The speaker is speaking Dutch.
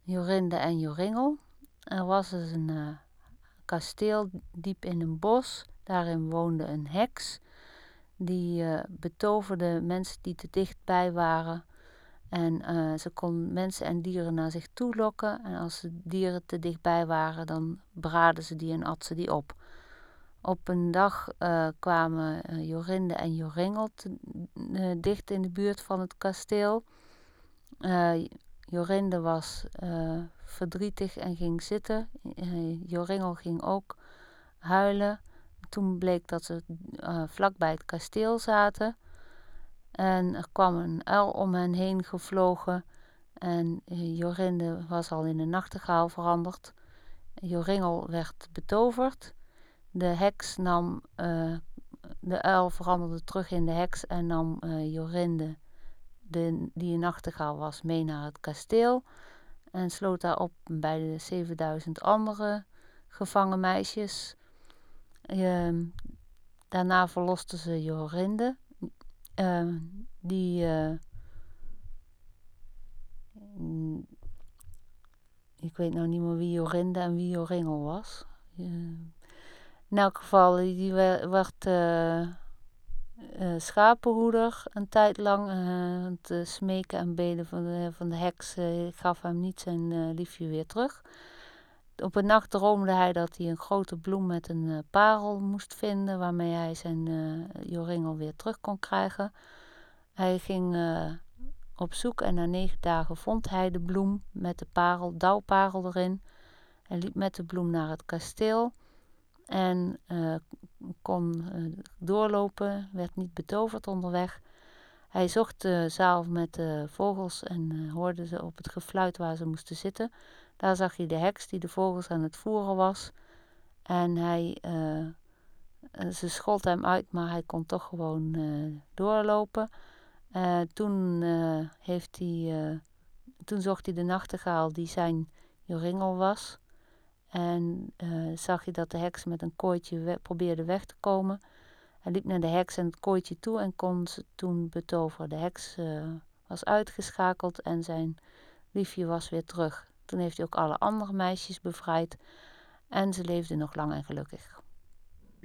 Jorinde en Joringel. Er was dus een kasteel diep in een bos. Daarin woonde een heks. Die betoverde mensen die te dichtbij waren. En ze kon mensen en dieren naar zich toe lokken. En als de dieren te dichtbij waren, dan braadden ze die en at ze die op. Op een dag kwamen Jorinde en Joringel dicht in de buurt van het kasteel. Jorinde was verdrietig en ging zitten. Joringel ging ook huilen. Toen bleek dat ze vlakbij het kasteel zaten. En er kwam een uil om hen heen gevlogen. En Jorinde was al in een nachtegaal veranderd. Joringel werd betoverd. De heks nam... de uil veranderde terug in de heks en nam Jorinde, die een nachtegaal was, mee naar het kasteel. En sloot haar op bij de 7000 andere gevangen meisjes. Daarna verloste ze Jorinde. Ik weet nou niet meer wie Jorinde en wie Joringel was. In elk geval, die werd schapenhoeder een tijd lang. Het smeken en beden van de heks gaf hem niet zijn liefje weer terug. Op een nacht droomde hij dat hij een grote bloem met een parel moest vinden, waarmee hij zijn Joringel weer terug kon krijgen. Hij ging op zoek en na 9 dagen vond hij de bloem met de parel, dauwparel erin. Hij liep met de bloem naar het kasteel en kon doorlopen, werd niet betoverd onderweg. Hij zocht de zaal met de vogels en hoorde ze op het gefluit waar ze moesten zitten. Daar zag hij de heks die de vogels aan het voeren was. En ze schold hem uit, maar hij kon toch gewoon doorlopen. Toen zocht hij de nachtegaal die zijn Joringel was. En zag hij dat de heks met een kooitje probeerde weg te komen. Hij liep naar de heks en het kooitje toe en kon ze toen betoveren. De heks was uitgeschakeld en zijn liefje was weer terug. Toen heeft hij ook alle andere meisjes bevrijd. En ze leefden nog lang en gelukkig.